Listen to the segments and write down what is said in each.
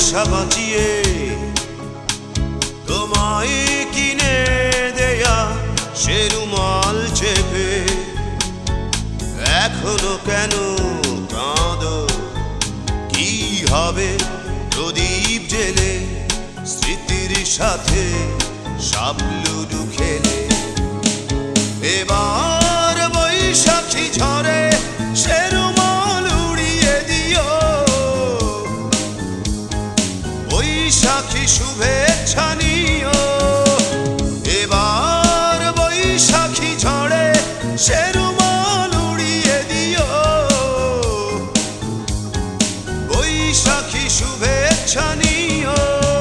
পয়সা বাঁচিয়ে তোমায় কিনে দেয়া সে রুমাল চেপে এখনো কেন কাঁদো? কি হবে প্রদীপ জেলে স্মৃতির সাথে সাবলুডু খেলে? এবার বৈশাখী ঝরে সে রুমাল উড়িয়ে দিও, বৈশাখী শুভেচ্ছা নিও। এবার বৈশাখী ঝরে সে রুমাল উড়িয়ে দিও, বৈশাখী শুভেচ্ছা নিও।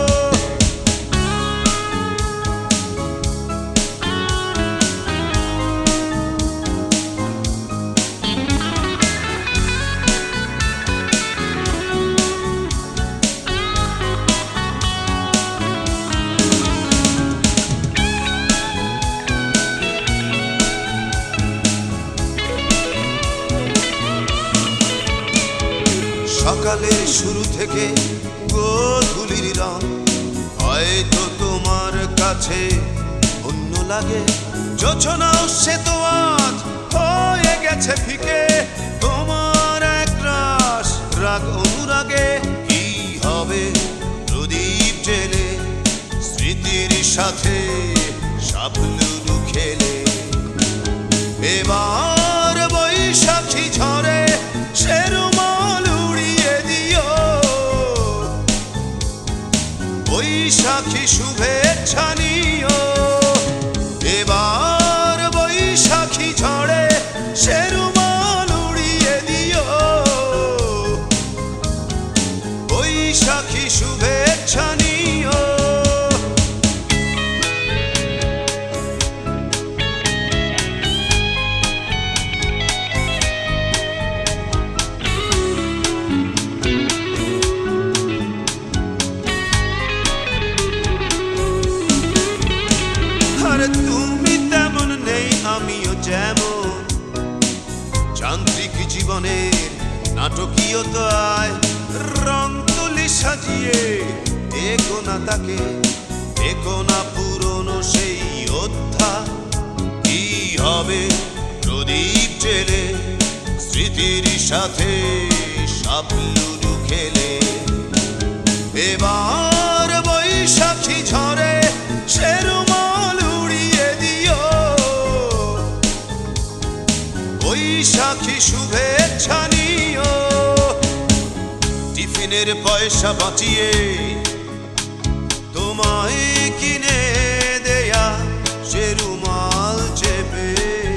সকালের শুরু থেকে গোধূলির রং হয়তো তোমার কাছে অন্য লাগে। যোচনাও সে তো আজ হয়ে গেছে ফিকে, তোমার একরাশ রাগ অনুরাগে। কি হবে প্রদীপ জেলে স্মৃতির সাথে সাবলুডু খেলে? এবার বৈশাখী ঝরে সে রুমাল উড়িয়ে দিও, বৈশাখী শুভেচ্ছা নিও। এবার বৈশাখী ঝড়ে সে রুমাল উড়িয়ে দিও, বৈশাখী শুভেচ্ছা নিও। তুমি তেমন নেই আমিও যেমন, যান্ত্রিক জীবনের নাটকীয়তায় রং তুলি সাজিয়ে দেখো না তাকে, দেখো না পুরনো সেই অধ্যায়। কি হবে প্রদীপ জেলে স্মৃতির সাথে সাবলুডু খেলে? এবার বৈশাখী ঝরে সে রুমাল উড়িয়ে দিও, বৈশাখী শুভেচ্ছা নিও। টিফিনের পয়সা বাঁচিয়ে তোমায় কিনে দেয়া সে রুমাল চেপে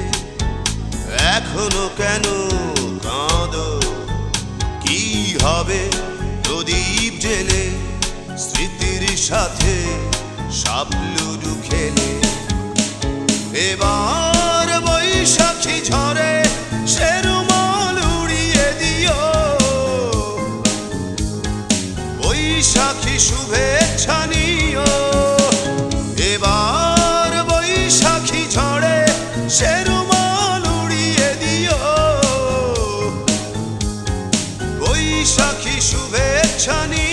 এখনো কেন কাঁদো? কি হবে প্রদীপ জেলে স্মৃতির সাথে সাবলুডু খেলে? এবার বৈশাখী ঝরে সে রুমাল উড়িয়ে দিও, বৈশাখী শুভেচ্ছা নিও। এবার বৈশাখী ঝড়ে সে রুমাল উড়িয়ে দিও, বৈশাখী শুভেচ্ছা নিও।